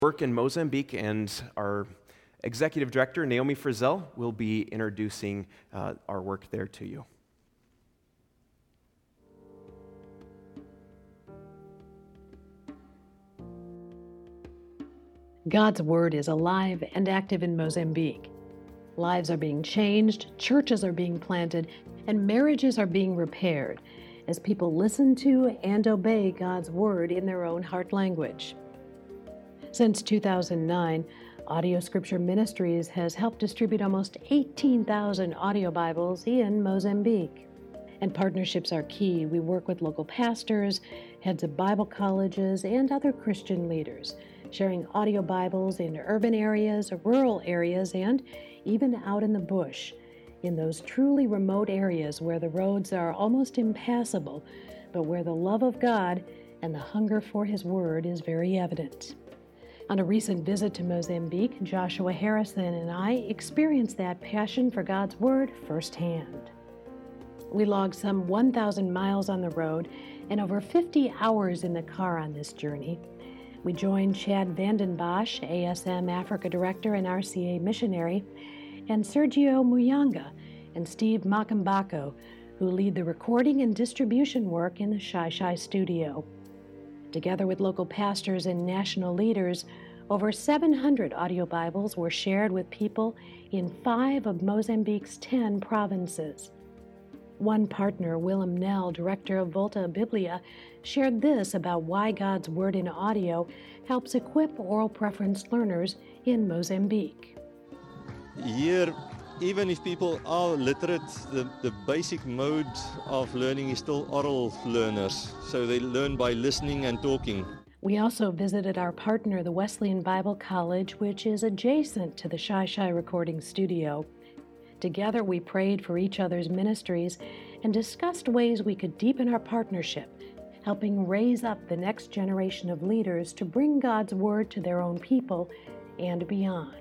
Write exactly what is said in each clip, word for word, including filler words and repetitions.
work in Mozambique, and our executive director, Naomi Frizzell, will be introducing uh, our work there to you. God's Word is alive and active in Mozambique. Lives are being changed, churches are being planted, and marriages are being repaired as people listen to and obey God's Word in their own heart language. Since two thousand nine, Audio Scripture Ministries has helped distribute almost eighteen thousand audio Bibles in Mozambique. And partnerships are key. We work with local pastors, heads of Bible colleges, and other Christian leaders, sharing audio Bibles in urban areas, rural areas, and even out in the bush, in those truly remote areas where the roads are almost impassable, but where the love of God and the hunger for His Word is very evident. On a recent visit to Mozambique, Joshua Harrison and I experienced that passion for God's Word firsthand. We logged some one thousand miles on the road and over fifty hours in the car on this journey. We joined Chad Vanden Bosch, A S M Africa Director and R C A missionary, and Sergio Muyanga and Steve Makambako, who lead the recording and distribution work in the Shai Shai studio. Together with local pastors and national leaders, over seven hundred audio Bibles were shared with people in five of Mozambique's ten provinces. One partner, Willem Nell, director of Volta Biblia, shared this about why God's Word in audio helps equip oral preference learners in Mozambique. Here, even if people are literate, the, the basic mode of learning is still oral learners. So they learn by listening and talking. We also visited our partner, the Wesleyan Bible College, which is adjacent to the Shai Shai recording studio. Together we prayed for each other's ministries and discussed ways we could deepen our partnership, helping raise up the next generation of leaders to bring God's Word to their own people and beyond.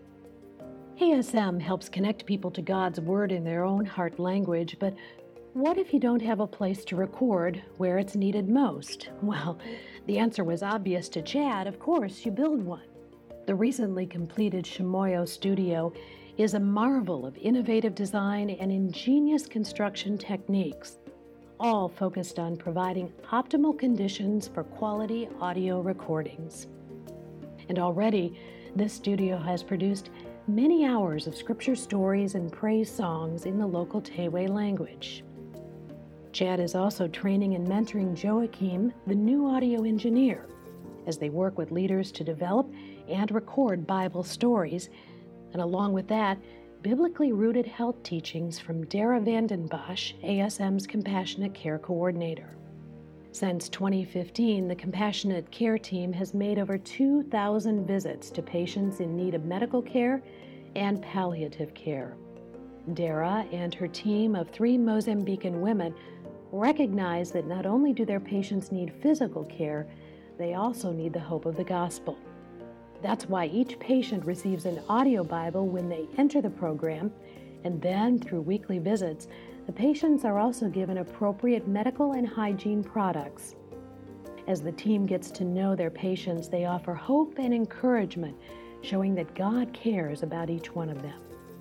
A S M helps connect people to God's Word in their own heart language, but what if you don't have a place to record where it's needed most? Well, the answer was obvious to Chad. Of course, you build one. The recently completed Chimoio studio is a marvel of innovative design and ingenious construction techniques, all focused on providing optimal conditions for quality audio recordings. And already, this studio has produced many hours of scripture stories and praise songs in the local Tewe language. Chad is also training and mentoring Joachim, the new audio engineer, as they work with leaders to develop and record Bible stories, and along with that, biblically rooted health teachings from Dara Vanden Bosch, A S M's Compassionate Care Coordinator. Since twenty fifteen, the Compassionate Care team has made over two thousand visits to patients in need of medical care and palliative care. Dara and her team of three Mozambican women recognize that not only do their patients need physical care, they also need the hope of the gospel. That's why each patient receives an audio Bible when they enter the program, and then through weekly visits, the patients are also given appropriate medical and hygiene products. As the team gets to know their patients, they offer hope and encouragement, showing that God cares about each one of them.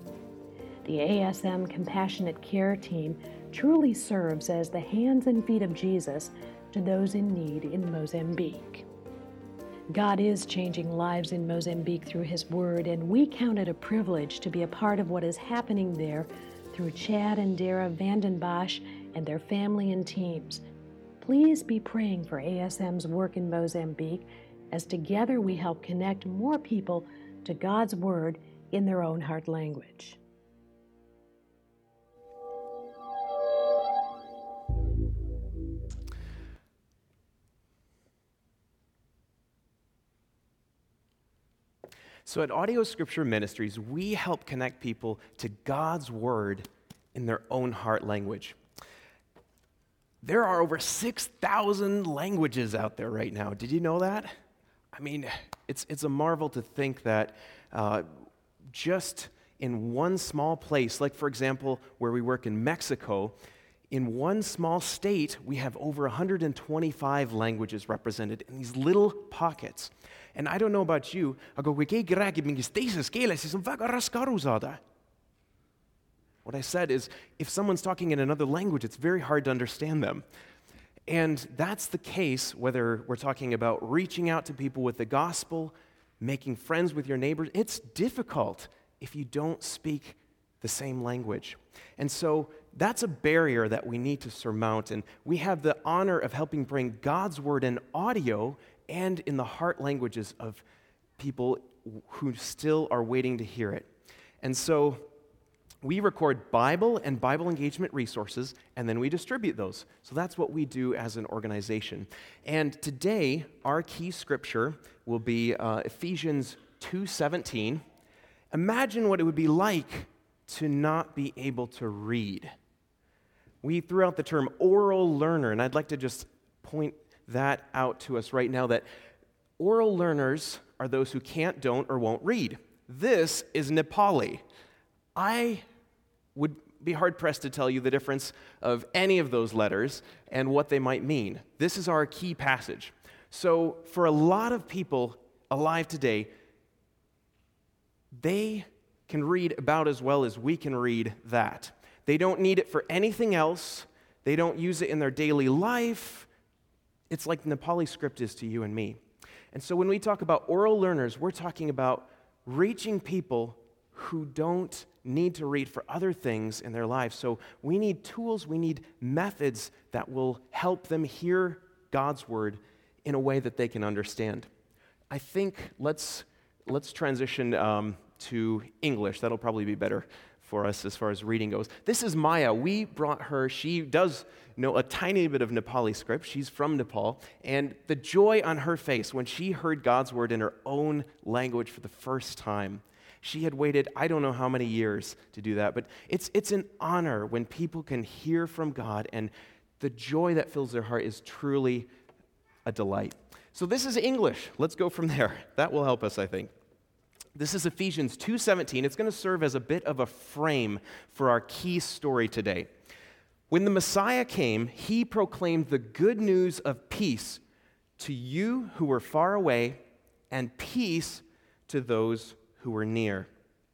The A S M Compassionate Care team truly serves as the hands and feet of Jesus to those in need in Mozambique. God is changing lives in Mozambique through His Word, and we count it a privilege to be a part of what is happening there through Chad and Dara Vanden Bosch and their family and teams. Please be praying for A S M's work in Mozambique, as together we help connect more people to God's Word in their own heart language. So at Audio Scripture Ministries, we help connect people to God's Word in their own heart language. There are over six thousand languages out there right now. Did you know that? I mean, it's it's a marvel to think that uh, just in one small place, like for example, where we work in Mexico, in one small state, we have over one hundred twenty-five languages represented in these little pockets. And I don't know about you, aga kui keegi räägib mingis teises keeles, siis on väga raske aru saada. What I said is, if someone's talking in another language, it's very hard to understand them. And that's the case whether we're talking about reaching out to people with the gospel, making friends with your neighbors. It's difficult if you don't speak the same language. And so that's a barrier that we need to surmount. And we have the honor of helping bring God's word in audio and in the heart languages of people who still are waiting to hear it. And so we record Bible and Bible engagement resources, and then we distribute those. So that's what we do as an organization. And today, our key scripture will be uh, Ephesians two seventeen. Imagine what it would be like to not be able to read. We threw out the term oral learner, and I'd like to just point that out to us right now, that oral learners are those who can't, don't, or won't read. This is Nepali. I would be hard-pressed to tell you the difference of any of those letters and what they might mean. This is our key passage. So for a lot of people alive today, they can read about as well as we can read that. They don't need it for anything else. They don't use it in their daily life. It's like Nepali script is to you and me. And so when we talk about oral learners, we're talking about reaching people who don't need to read for other things in their lives. So we need tools, we need methods that will help them hear God's word in a way that they can understand. I think let's let's transition um, to English. That'll probably be better for us as far as reading goes. This is Maya. We brought her. She does know a tiny bit of Nepali script. She's from Nepal. And the joy on her face when she heard God's word in her own language for the first time. She had waited, I don't know how many years to do that, but it's it's an honor when people can hear from God, and the joy that fills their heart is truly a delight. So this is English. Let's go from there. That will help us, I think. This is Ephesians two seventeen. It's going to serve as a bit of a frame for our key story today. When the Messiah came, he proclaimed the good news of peace to you who were far away and peace to those who were near.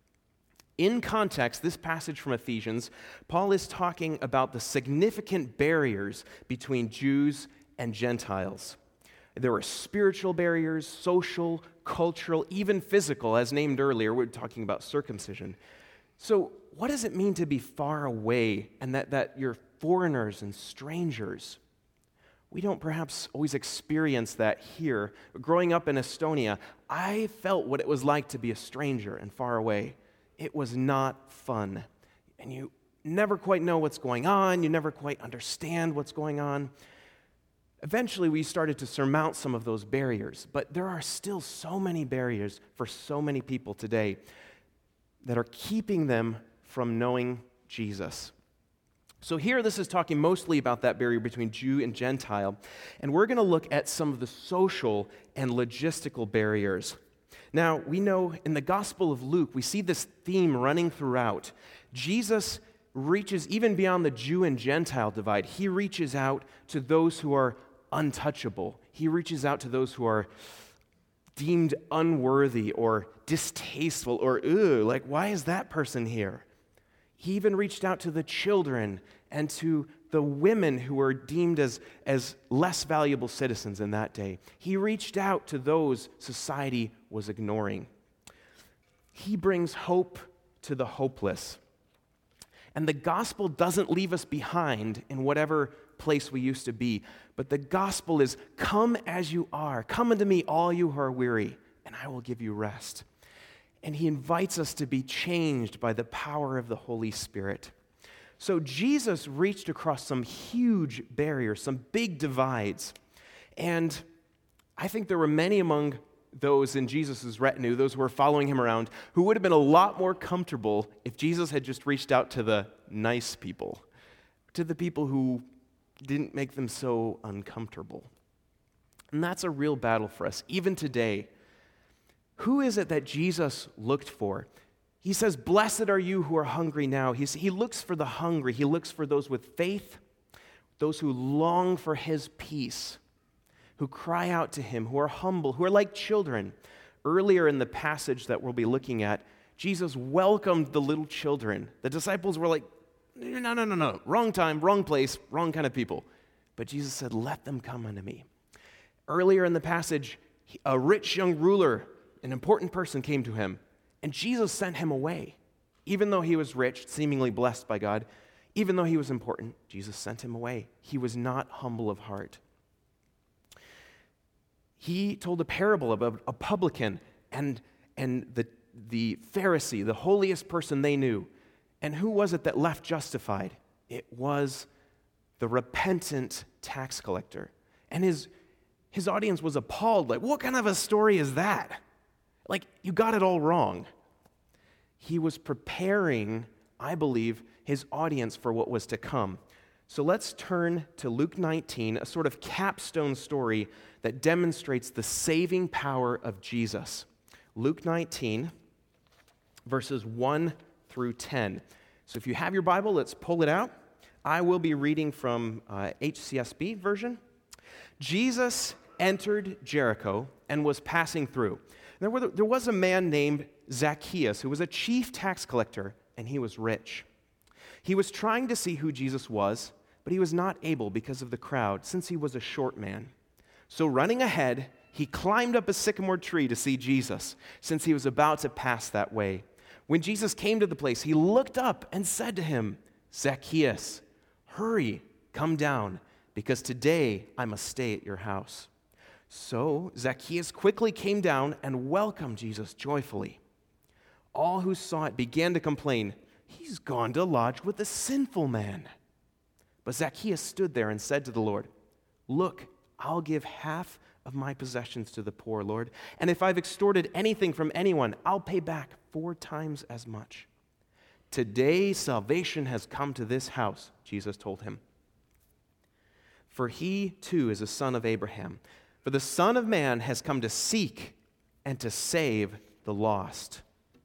In context, this passage from Ephesians, Paul is talking about the significant barriers between Jews and Gentiles. There were spiritual barriers, social, cultural, even physical, as named earlier. We're talking about circumcision. So what does it mean to be far away and that, that you're foreigners and strangers? We don't perhaps always experience that here. Growing up in Estonia, I felt what it was like to be a stranger and far away. It was not fun. And you never quite know what's going on. You never quite understand what's going on. Eventually, we started to surmount some of those barriers. But there are still so many barriers for so many people today that are keeping them from knowing Jesus. So here, this is talking mostly about that barrier between Jew and Gentile, and we're going to look at some of the social and logistical barriers. Now, we know in the Gospel of Luke, we see this theme running throughout. Jesus reaches even beyond the Jew and Gentile divide. He reaches out to those who are untouchable. He reaches out to those who are deemed unworthy or distasteful or, ooh, like, why is that person here? He even reached out to the children and to the women who were deemed as, as less valuable citizens in that day. He reached out to those society was ignoring. He brings hope to the hopeless. And the gospel doesn't leave us behind in whatever place we used to be, but the gospel is, come as you are. Come unto me, all you who are weary, and I will give you rest. And he invites us to be changed by the power of the Holy Spirit. So Jesus reached across some huge barriers, some big divides. And I think there were many among those in Jesus' retinue, those who were following him around, who would have been a lot more comfortable if Jesus had just reached out to the nice people, to the people who didn't make them so uncomfortable. And that's a real battle for us, even today. Who is it that Jesus looked for? He says, blessed are you who are hungry now. He's, he looks for the hungry. He looks for those with faith those who long for his peace, who cry out to him, who are humble, who are like children. Earlier in the passage that we'll be looking at, Jesus welcomed the little children. The disciples were like, no, no, no, no, wrong time, wrong place, wrong kind of people. But Jesus said, let them come unto me. Earlier in the passage, a rich young ruler, an important person, came to him, and Jesus sent him away. Even though he was rich, seemingly blessed by God, even though he was important, Jesus sent him away. He was not humble of heart. He told a parable about a publican and, and the, the Pharisee, the holiest person they knew. And who was it that left justified? It was the repentant tax collector. And his, his audience was appalled. Like, what kind of a story is that? Like, you got it all wrong. He was preparing, I believe, his audience for what was to come. So let's turn to Luke nineteen, a sort of capstone story that demonstrates the saving power of Jesus. Luke nineteen, verses one through ten. So if you have your Bible, let's pull it out. I will be reading from uh, H C S B version. Jesus entered Jericho and was passing through. There, were, there was a man named Zacchaeus who was a chief tax collector, and he was rich. He was trying to see who Jesus was, but he was not able because of the crowd, since he was a short man. So running ahead, he climbed up a sycamore tree to see Jesus, since he was about to pass that way. When Jesus came to the place, he looked up and said to him, Zacchaeus, hurry, come down, because today I must stay at your house. So Zacchaeus quickly came down and welcomed Jesus joyfully. All who saw it began to complain, he's gone to lodge with a sinful man. But Zacchaeus stood there and said to the Lord, look, I'll give half of my possessions to the poor, Lord, and if I've extorted anything from anyone, I'll pay back four times as much. Today salvation has come to this house, Jesus told him. For he too is a son of Abraham. For the Son of Man has come to seek and to save the lost.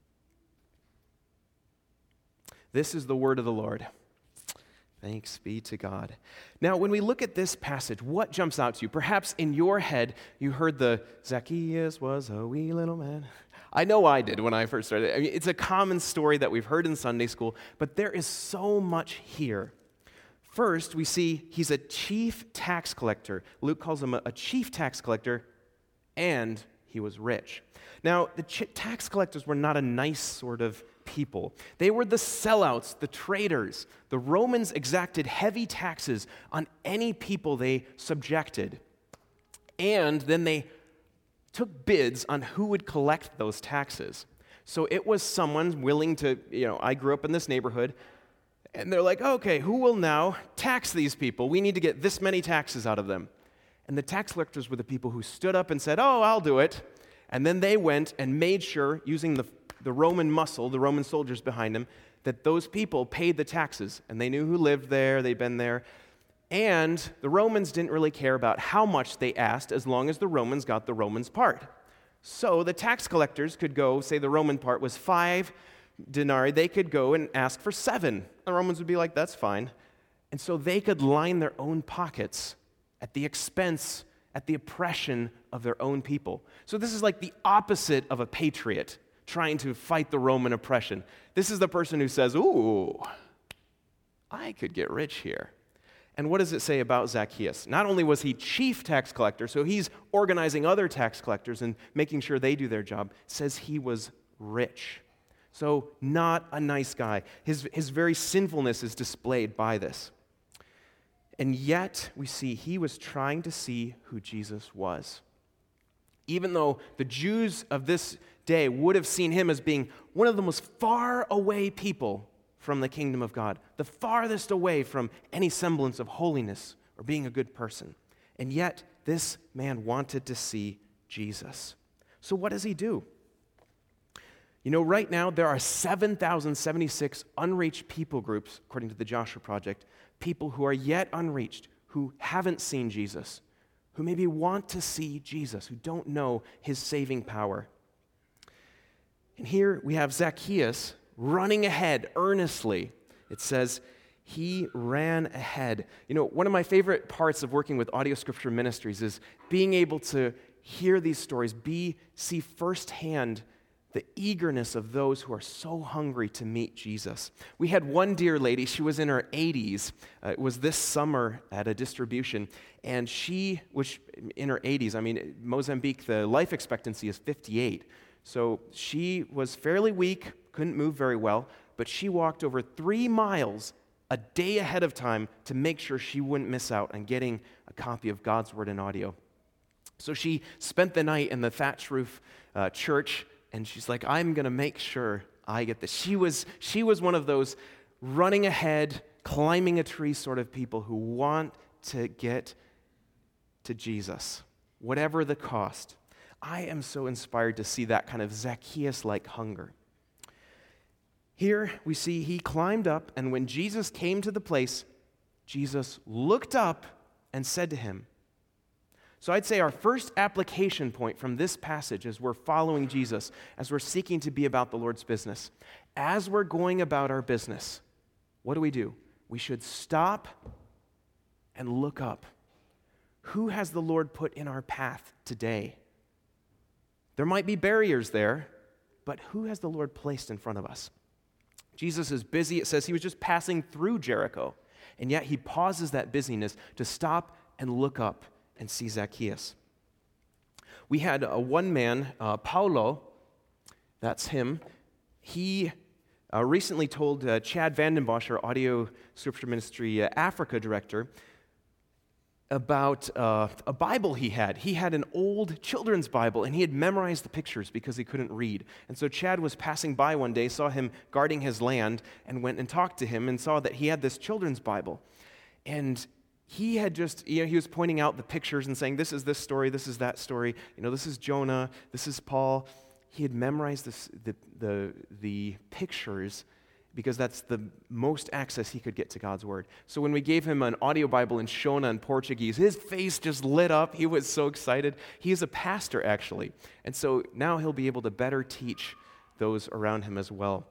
This is the word of the Lord. Thanks be to God. Now, when we look at this passage, what jumps out to you? Perhaps in your head, you heard the Zacchaeus was a wee little man. I know I did when I first started. I mean, it's a common story that we've heard in Sunday school, but there is so much here. First, we see he's a chief tax collector. Luke calls him a, a chief tax collector, and he was rich. Now, the ch- tax collectors were not a nice sort of people. They were the sellouts, the traitors. The Romans exacted heavy taxes on any people they subjected. And then they took bids on who would collect those taxes. So it was someone willing to, you know, I grew up in this neighborhood, and they're like, okay, who will now tax these people? We need to get this many taxes out of them. And the tax collectors were the people who stood up and said, oh, I'll do it. And then they went and made sure, using the, the Roman muscle, the Roman soldiers behind them, that those people paid the taxes. And they knew who lived there, they'd been there. And the Romans didn't really care about how much they asked as long as the Romans got the Romans' part. So the tax collectors could go, say the Roman part was five denarii, they could go and ask for seven. The Romans would be like, that's fine. And so they could line their own pockets at the expense, at the oppression of their own people. So this is like the opposite of a patriot trying to fight the Roman oppression. This is the person who says, ooh, I could get rich here. And what does it say about Zacchaeus? Not only was he chief tax collector, so he's organizing other tax collectors and making sure they do their job, it says he was rich. So not a nice guy. His, his very sinfulness is displayed by this. And yet, we see he was trying to see who Jesus was. Even though the Jews of this day would have seen him as being one of the most far away people from the kingdom of God, the farthest away from any semblance of holiness or being a good person. And yet, this man wanted to see Jesus. So what does he do? You know, right now, there are seven thousand seventy-six unreached people groups, according to the Joshua Project, people who are yet unreached, who haven't seen Jesus, who maybe want to see Jesus, who don't know his saving power. And here we have Zacchaeus running ahead earnestly. It says, he ran ahead. You know, one of my favorite parts of working with Audio Scripture Ministries is being able to hear these stories, be see firsthand the eagerness of those who are so hungry to meet Jesus. We had one dear lady, she was in her eighties. Uh, it was this summer at a distribution, and she was in her eighties. I mean, Mozambique, the life expectancy is fifty-eight. So she was fairly weak, couldn't move very well, but she walked over three miles a day ahead of time to make sure she wouldn't miss out on getting a copy of God's Word in audio. So she spent the night in the thatch roof uh, church, and she's like, I'm going to make sure I get this. She was, she was one of those running ahead, climbing a tree sort of people who want to get to Jesus, whatever the cost. I am so inspired to see that kind of Zacchaeus-like hunger. Here we see he climbed up, and when Jesus came to the place, Jesus looked up and said to him. So I'd say our first application point from this passage as we're following Jesus, as we're seeking to be about the Lord's business, as we're going about our business, what do we do? We should stop and look up. Who has the Lord put in our path today? There might be barriers there, but who has the Lord placed in front of us? Jesus is busy. It says he was just passing through Jericho, and yet he pauses that busyness to stop and look up and see Zacchaeus. We had a one man, uh, Paulo, that's him. He uh, recently told uh, Chad Vandenbosch, our Audio Scripture Ministry uh, Africa director, about uh, a Bible he had. He had an old children's Bible, and he had memorized the pictures because he couldn't read. And so Chad was passing by one day, saw him guarding his land, and went and talked to him and saw that he had this children's Bible. And he had just, you know, he was pointing out the pictures and saying, this is this story, this is that story, you know, this is Jonah, this is Paul. He had memorized this, the, the, the pictures because that's the most access he could get to God's Word. So when we gave him an audio Bible in Shona in Portuguese, his face just lit up. He was so excited. He is a pastor, actually. And so now he'll be able to better teach those around him as well.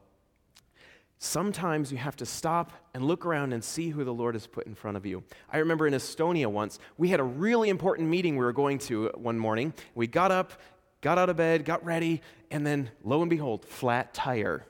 Sometimes you have to stop and look around and see who the Lord has put in front of you. I remember in Estonia once, we had a really important meeting we were going to one morning. We got up, got out of bed, got ready, and then lo and behold, flat tire.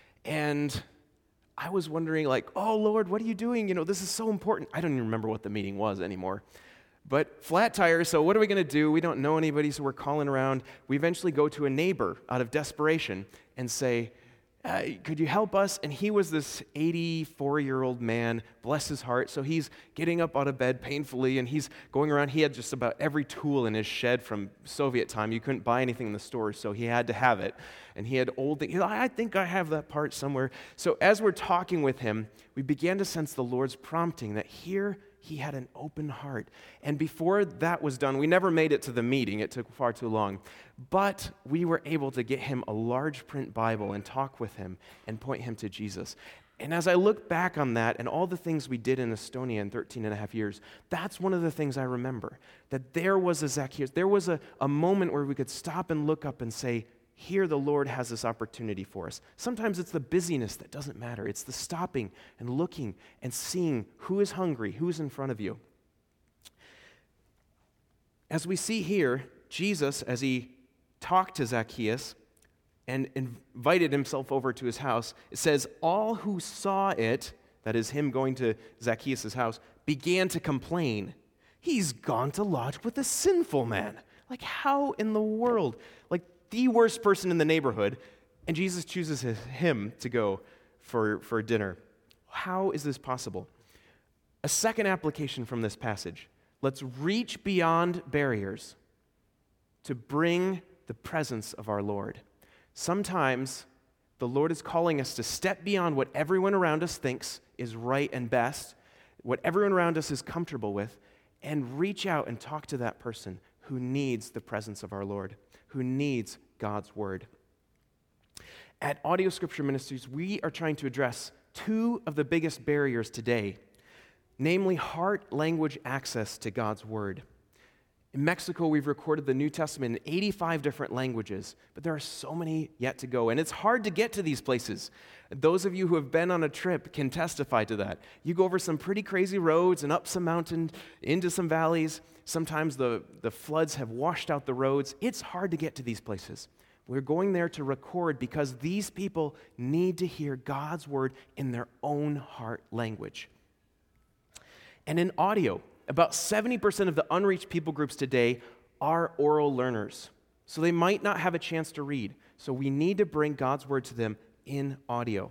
And I was wondering, like, oh, Lord, what are you doing? You know, this is so important. I don't even remember what the meeting was anymore. But flat tire, so what are we going to do? We don't know anybody, so we're calling around. We eventually go to a neighbor out of desperation and say, uh, could you help us? And he was this eighty-four-year-old man, bless his heart. So he's getting up out of bed painfully, and he's going around. He had just about every tool in his shed from Soviet time. You couldn't buy anything in the store, so he had to have it. And he had old things. I think I have that part somewhere. So as we're talking with him, we began to sense the Lord's prompting that here he had an open heart. And before that was done, we never made it to the meeting. It took far too long. But we were able to get him a large print Bible and talk with him and point him to Jesus. And as I look back on that and all the things we did in Estonia in thirteen and a half years, that's one of the things I remember, that there was a Zacchaeus, there was a, a moment where we could stop and look up and say, here the Lord has this opportunity for us. Sometimes it's the busyness that doesn't matter. It's the stopping and looking and seeing who is hungry, who's in front of you. As we see here, Jesus, as he talked to Zacchaeus and invited himself over to his house, it says, all who saw it, that is him going to Zacchaeus' house, began to complain. He's gone to lodge with a sinful man. Like, how in the world? Like, the worst person in the neighborhood, and Jesus chooses him to go for, for dinner. How is this possible? A second application from this passage. Let's reach beyond barriers to bring the presence of our Lord. Sometimes the Lord is calling us to step beyond what everyone around us thinks is right and best, what everyone around us is comfortable with, and reach out and talk to that person who needs the presence of our Lord, who needs God's Word. At Audio Scripture Ministries, we are trying to address two of the biggest barriers today, namely heart language access to God's Word. In Mexico, we've recorded the New Testament in eighty-five different languages, but there are so many yet to go, and it's hard to get to these places. Those of you who have been on a trip can testify to that. You go over some pretty crazy roads and up some mountains, into some valleys. Sometimes the, the floods have washed out the roads. It's hard to get to these places. We're going there to record because these people need to hear God's word in their own heart language. And in audio, about seventy percent of the unreached people groups today are oral learners. So they might not have a chance to read. So we need to bring God's word to them in audio.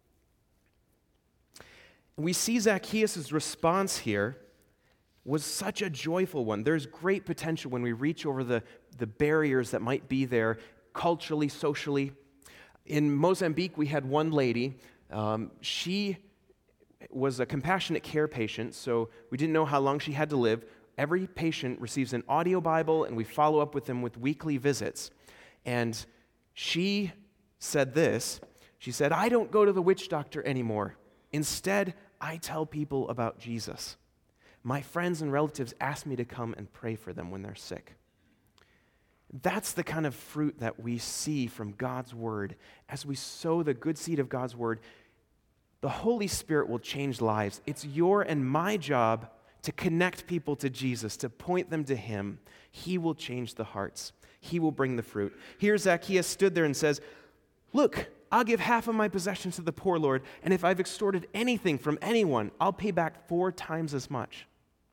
And we see Zacchaeus' response here was such a joyful one. There's great potential when we reach over the, the barriers that might be there culturally, socially. In Mozambique, we had one lady. Um, she was a compassionate care patient, so we didn't know how long she had to live. Every patient receives an audio Bible, and we follow up with them with weekly visits. And she said this. She said, "I don't go to the witch doctor anymore. Instead, I tell people about Jesus. My friends and relatives ask me to come and pray for them when they're sick." That's the kind of fruit that we see from God's word. As we sow the good seed of God's word, the Holy Spirit will change lives. It's your and my job to connect people to Jesus, to point them to him. He will change the hearts. He will bring the fruit. Here Zacchaeus stood there and says, "Look, I'll give half of my possessions to the poor, Lord, and if I've extorted anything from anyone, I'll pay back four times as much."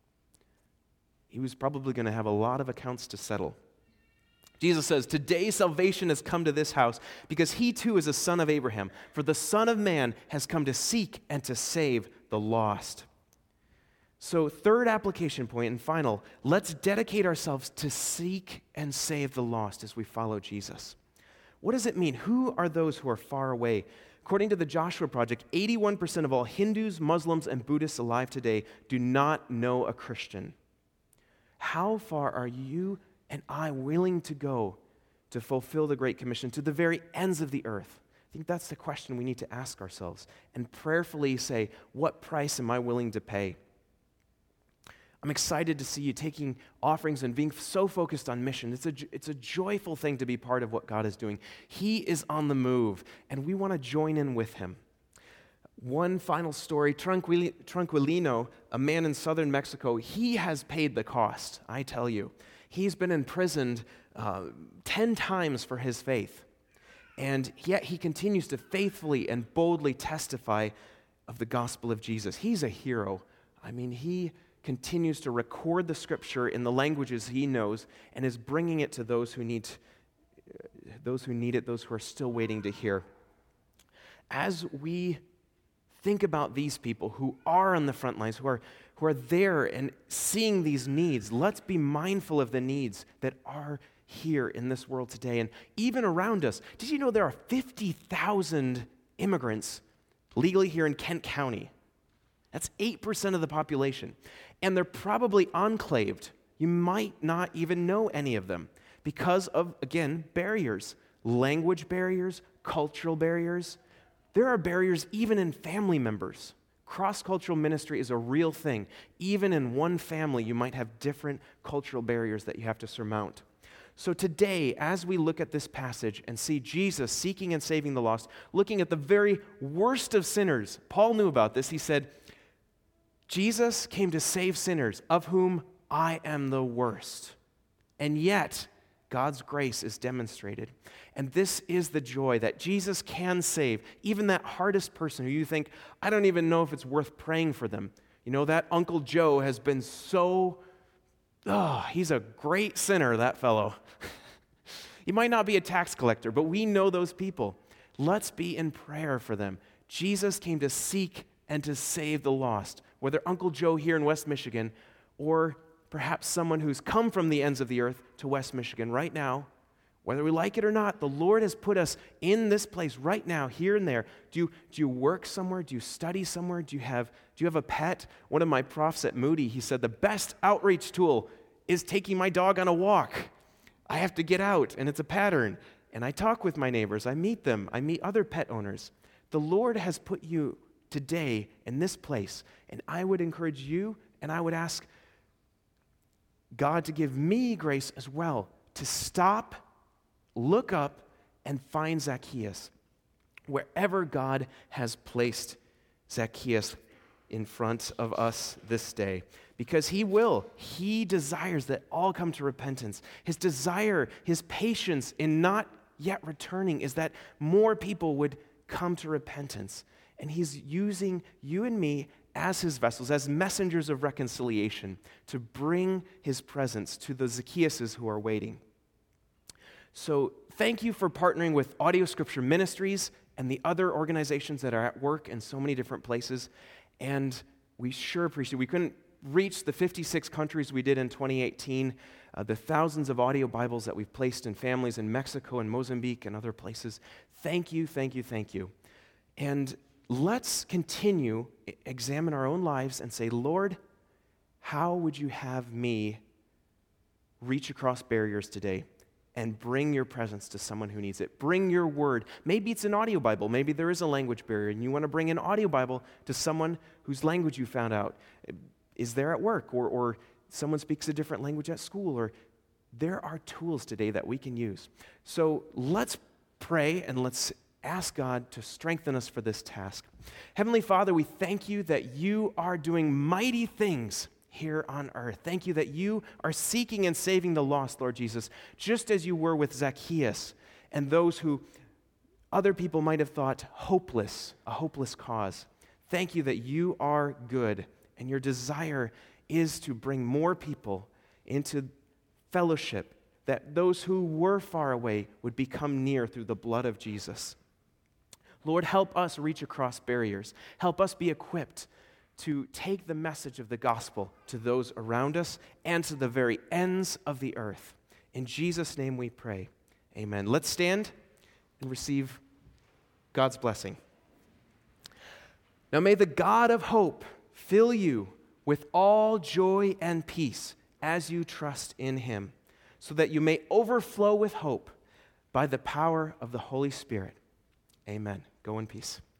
He was probably going to have a lot of accounts to settle. Jesus says, "Today salvation has come to this house because he too is a son of Abraham. For the Son of Man has come to seek and to save the lost." So third application point and final, let's dedicate ourselves to seek and save the lost as we follow Jesus. What does it mean? Who are those who are far away? According to the Joshua Project, eighty-one percent of all Hindus, Muslims, and Buddhists alive today do not know a Christian. How far are you and I willing to go to fulfill the Great Commission to the very ends of the earth? I think that's the question we need to ask ourselves and prayerfully say, what price am I willing to pay? I'm excited to see you taking offerings and being so focused on mission. It's a, it's a joyful thing to be part of what God is doing. He is on the move, and we want to join in with him. One final story, Tranquil- Tranquilino, a man in southern Mexico, he has paid the cost, I tell you. He's been imprisoned uh, ten times for his faith, and yet he continues to faithfully and boldly testify of the gospel of Jesus. He's a hero. I mean, he continues to record the scripture in the languages he knows and is bringing it to those who need, those who need it, those who are still waiting to hear. As we think about these people who are on the front lines, who are, who are there and seeing these needs, let's be mindful of the needs that are here in this world today and even around us. Did you know there are fifty thousand immigrants legally here in Kent County? That's eight percent of the population. And they're probably enclaved. You might not even know any of them because of, again, barriers, language barriers, cultural barriers. There are barriers even in family members. Cross-cultural ministry is a real thing. Even in one family, you might have different cultural barriers that you have to surmount. So today, as we look at this passage and see Jesus seeking and saving the lost, looking at the very worst of sinners, Paul knew about this. He said, Jesus came to save sinners, of whom I am the worst. And yet, God's grace is demonstrated. And this is the joy that Jesus can save even that hardest person who you think, I don't even know if it's worth praying for them. You know, that Uncle Joe has been so, oh, he's a great sinner, that fellow. He might not be a tax collector, but we know those people. Let's be in prayer for them. Jesus came to seek and to save the lost, whether Uncle Joe here in West Michigan or perhaps someone who's come from the ends of the earth to West Michigan right now. Whether we like it or not, the Lord has put us in this place right now, here and there. Do you, do you work somewhere? Do you study somewhere? Do you have, do you have a pet? One of my profs at Moody, he said, the best outreach tool is taking my dog on a walk. I have to get out, and it's a pattern. And I talk with my neighbors. I meet them. I meet other pet owners. The Lord has put you today in this place, and I would encourage you, and I would ask, God to give me grace as well to stop, look up, and find Zacchaeus wherever God has placed Zacchaeus in front of us this day. Because he will. He desires that all come to repentance. His desire, his patience in not yet returning is that more people would come to repentance. And he's using you and me as his vessels, as messengers of reconciliation, to bring his presence to the Zacchaeuses who are waiting. So thank you for partnering with Audio Scripture Ministries and the other organizations that are at work in so many different places. And we sure appreciate it. We couldn't reach the fifty-six countries we did in twenty eighteen, uh, the thousands of audio Bibles that we've placed in families in Mexico and Mozambique and other places. Thank you, thank you, thank you. And let's continue, examine our own lives and say, Lord, how would you have me reach across barriers today and bring your presence to someone who needs it? Bring your word. Maybe it's an audio Bible. Maybe there is a language barrier and you want to bring an audio Bible to someone whose language you found out is there at work, or, or someone speaks a different language at school, or there are tools today that we can use. So let's pray and let's ask God to strengthen us for this task. Heavenly Father, we thank you that you are doing mighty things here on earth. Thank you that you are seeking and saving the lost, Lord Jesus, just as you were with Zacchaeus and those who other people might have thought hopeless, a hopeless cause. Thank you that you are good and your desire is to bring more people into fellowship, that those who were far away would become near through the blood of Jesus. Lord, help us reach across barriers. Help us be equipped to take the message of the gospel to those around us and to the very ends of the earth. In Jesus' name we pray. Amen. Let's stand and receive God's blessing. Now may the God of hope fill you with all joy and peace as you trust in him, so that you may overflow with hope by the power of the Holy Spirit. Amen. Go in peace.